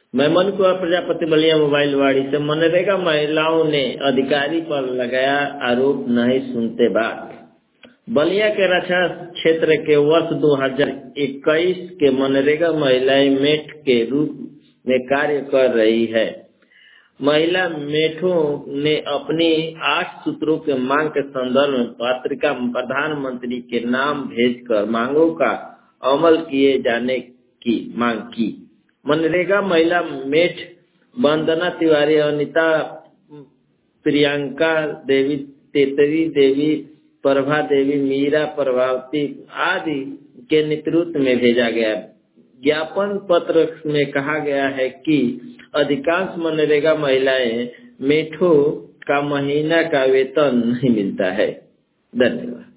मैं मनु कुमार प्रजापति बलिया मोबाइल वाड़ी से। मनरेगा महिलाओं ने अधिकारी पर लगाया आरोप, नहीं सुनते बात। बलिया के रक्षा क्षेत्र के वर्ष 2021 के मनरेगा महिलाएं मेट के रूप में कार्य कर रही है। महिला मेठों ने अपनी 8 सूत्रों के मांग के संदर्भ में पत्रिका प्रधानमंत्री के नाम भेजकर मांगों का अमल किए जाने की मांग की। मनरेगा महिला मेठ वंदना तिवारी, अनिता, प्रियंका देवी, तेतरी देवी, प्रभा देवी, मीरा, प्रभावती आदि के नेतृत्व में भेजा गया। ज्ञापन पत्र में कहा गया है कि अधिकांश मनरेगा महिलाएं मेठों का महीना का वेतन नहीं मिलता है। धन्यवाद।